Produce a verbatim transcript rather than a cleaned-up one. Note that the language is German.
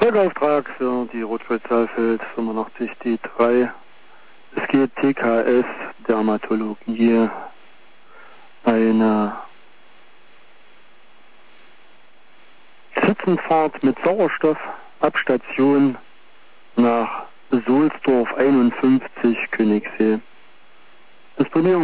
Folgeauftrag für die Rotschweiz-Saalfeld fünfundachtzig D drei. Es geht T K S Dermatologie, eine Zitzenfahrt mit Sauerstoff ab Station nach Sohlsdorf einundfünfzig Königssee. Disponierung